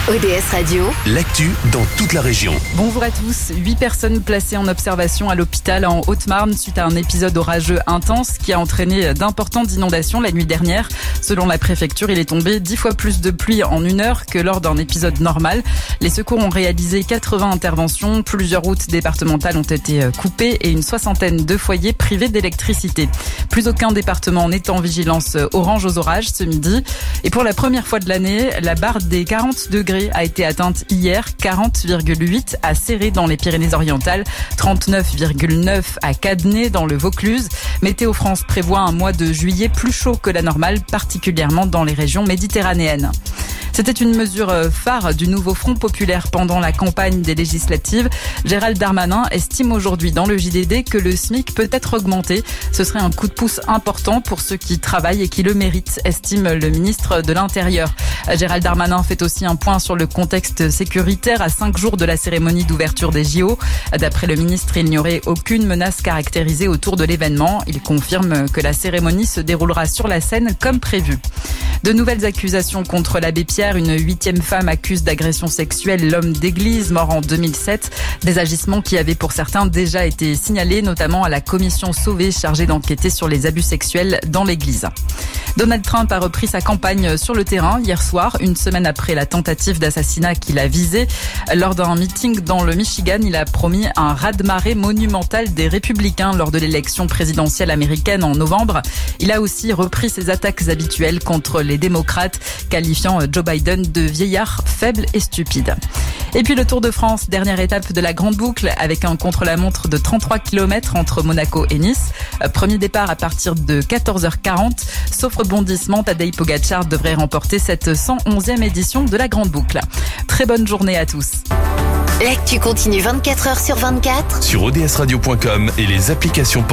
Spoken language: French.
ODS Radio, l'actu dans toute la région. Bonjour à tous. 8 personnes placées en observation à l'hôpital en Haute-Marne suite à un épisode orageux intense qui a entraîné d'importantes inondations la nuit dernière. Selon la préfecture, il est tombé 10 fois plus de pluie en 1 heure que lors d'un épisode normal. Les secours ont réalisé 80 interventions, plusieurs routes départementales ont été coupées et une soixantaine de foyers privés d'électricité. Plus aucun département n'est en vigilance orange aux orages ce midi. Et pour la première fois de l'année, la barre des 40 degrés a été atteinte hier, 40,8 à Céré dans les Pyrénées-Orientales, 39,9 à Cadenet dans le Vaucluse. Météo France prévoit un mois de juillet plus chaud que la normale, particulièrement dans les régions méditerranéennes. C'était une mesure phare du nouveau Front populaire pendant la campagne des législatives. Gérald Darmanin estime aujourd'hui dans le JDD que le SMIC peut être augmenté. Ce serait un coup de pouce important pour ceux qui travaillent et qui le méritent, estime le ministre de l'Intérieur. Gérald Darmanin fait aussi un point sur le contexte sécuritaire à 5 jours de la cérémonie d'ouverture des JO. D'après le ministre, il n'y aurait aucune menace caractérisée autour de l'événement. Il confirme que la cérémonie se déroulera sur la scène comme prévu. De nouvelles accusations contre l'abbé Pierre. Une 8e femme accuse d'agression sexuelle l'homme d'église mort en 2007. Des agissements qui avaient pour certains déjà été signalés, notamment à la commission Sauvé chargée d'enquêter sur les abus sexuels dans l'église. Donald Trump a repris sa campagne sur le terrain hier soir, une semaine après la tentative d'assassinat qu'il a visée. Lors d'un meeting dans le Michigan, il a promis un raz-de-marée monumental des républicains lors de l'élection présidentielle américaine en novembre. Il a aussi repris ses attaques habituelles contre les démocrates, qualifiant Joe Biden de vieillard faible et stupide. Et puis le Tour de France, dernière étape de la Grande Boucle avec un contre-la-montre de 33 km entre Monaco et Nice. Premier départ à partir de 14h40. Sauf rebondissement, Tadej Pogačar devrait remporter cette 111e édition de la Grande Boucle. Très bonne journée à tous. l'actu continue 24h sur 24 Sur odsradio.com et les applications